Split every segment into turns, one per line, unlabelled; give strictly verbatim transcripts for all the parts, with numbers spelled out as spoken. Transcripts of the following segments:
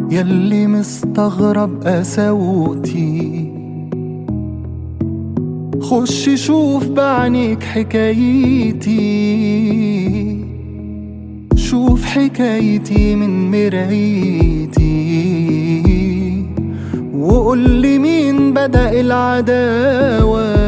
يلي مستغرب قساوتي، خش شوف بعينيك حكايتي، شوف حكايتي من مرايتي، وقول لي مين بدأ العداوة.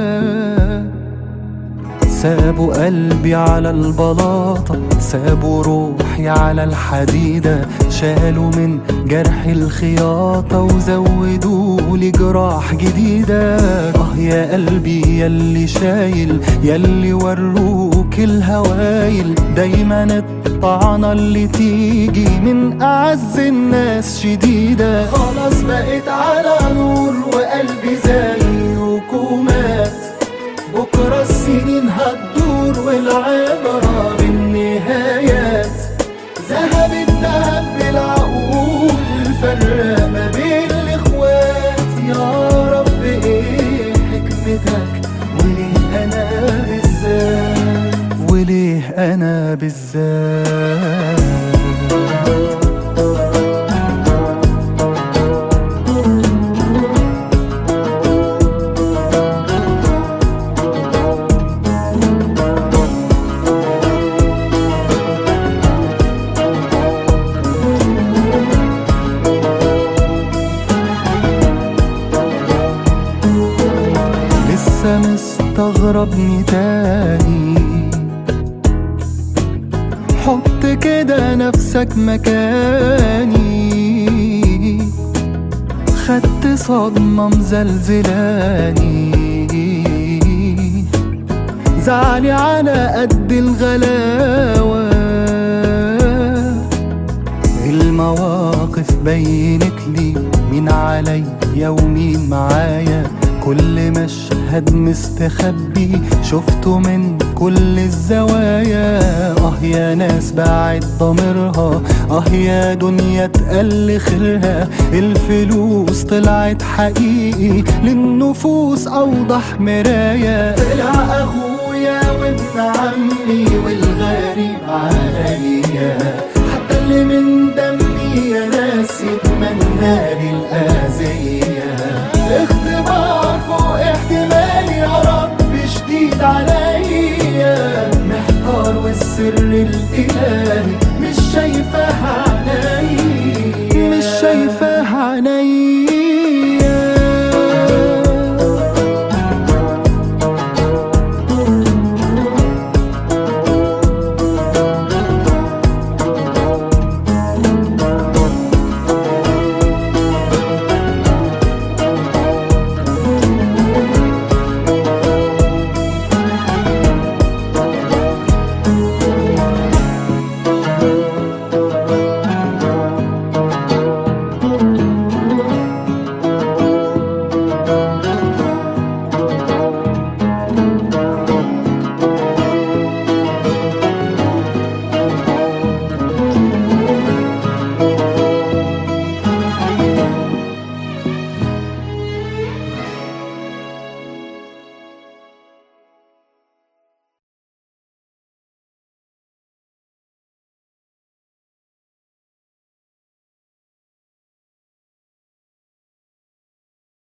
سابوا قلبي على البلاطة، سابوا روحي على الحديدة، شالوا من جرح الخياطة وزودوا لي جراح جديدة. اه يا قلبي يلي شايل، يلي وروك الهوايل، دايما الطعنة اللي تيجي من أعز الناس شديدة. خلاص بقيت على نور وقلبي زيك ومات، بكرة السنين هتدور والعبرة بالنهايات. ذهب الذهب بالعقول، فرق ما بين الإخوات. يا رب ايه حكمتك، وليه أنا بالذات، وليه أنا بالذات. لسه مستغربني تاني، حط كده نفسك مكاني، خدت صدمة مزلزلاني، زعلي على قد الغلاوة. المواقف بينت لي مين عليا ومين معايا، كل مشهد مستخبي شفته من كل الزوايا. اه يا ناس باعت ضميرها، اه يا دنيا اتقل خيرها، الفلوس طلعت حقيقي للنفوس اوضح مراية. طلع اخويا وابن عمي والغريب عليا، حتى اللي من دمي يا ناس يتمنى لي الأذية. اختبار فوق احتمالي يا رب شديد عليا، محتار والسر الإلهي مش شايفها